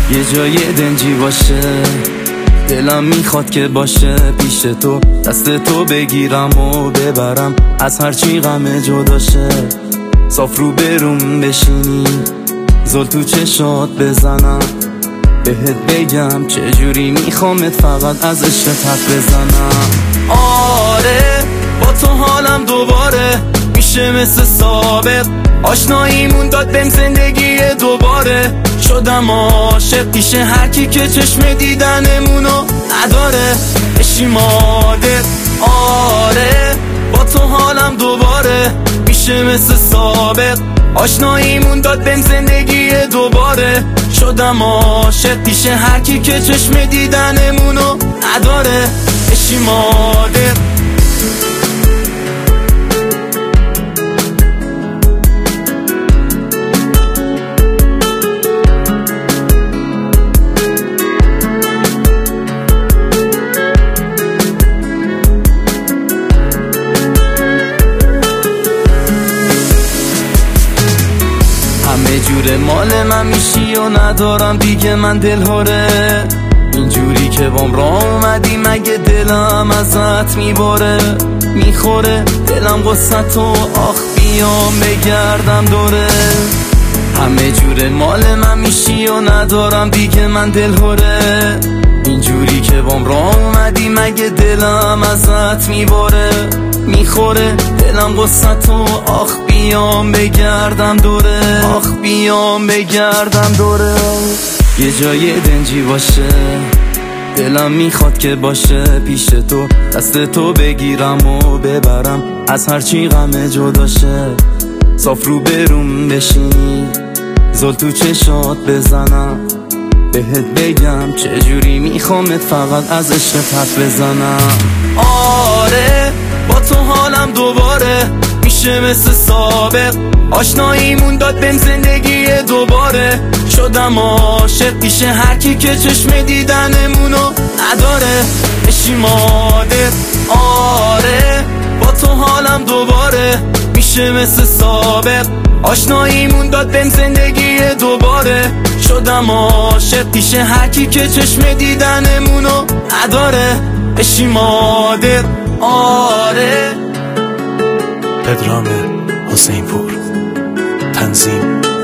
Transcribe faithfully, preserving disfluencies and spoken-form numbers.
یه جای دنجی باشه، دلم میخواد که باشه پیش تو، دست تو بگیرم و ببرم از هرچی غم جداشه. صاف رو بروم بشینی، زل تو چشات بزنم، بهت بگم چجوری میخوامت فقط از عشقت حرف بزنم. آره با تو حالم دوباره میشه مثل سابق، آشناییمون داد بهم زندگی دوباره. شدم عاشق پیش هر کی که چشم دیدنمونو نداره، عشقی مادر. آره با تو حالم دوباره میشه مثل سابق، آشناییمون داد بهم زندگی دوباره. شدم عاشق پیش هر کی که چشم دیدنمونو نداره، عشقی مادر. همه جوره مال من میشی و ندارم دیگه من دلهوره، اینجوری که بام راه اومدی مگه دلم ازت میباره. میخوره دلم غصت و آخ بیام بگردم دوره. همه جوره مال من میشی و ندارم دیگه من دلهوره، اینجوری که بام راه اومدی مگه دلم ازت میباره. میخوره دلم غصت و آخ بیام بگردم دوره، آخ بیام بگردم دوره. یه جای دنجی باشه، دلم میخواد که باشه پیش تو، دست تو بگیرم و ببرم از هرچی غم جداشه. صاف رو بروم بشینی، زل تو چشات بزنم، بهت بگم چجوری میخوامت فقط از عشقت حرف بزنم. آره با تو حالم دوباره میشه مثل سابق، آشناییمون داد بهم زندگی دوباره. شدم عاشق پیش هر کی که چشم دیدنمونو نداره، عشقی مادر. آره با تو حالم دوباره میشه مثل سابق، آشناییمون داد بهم زندگی دوباره. شدم عاشق پیش هر کی که چشم دیدنمونو نداره، عشقی مادر. آره پدرام حسین پور، تنظیم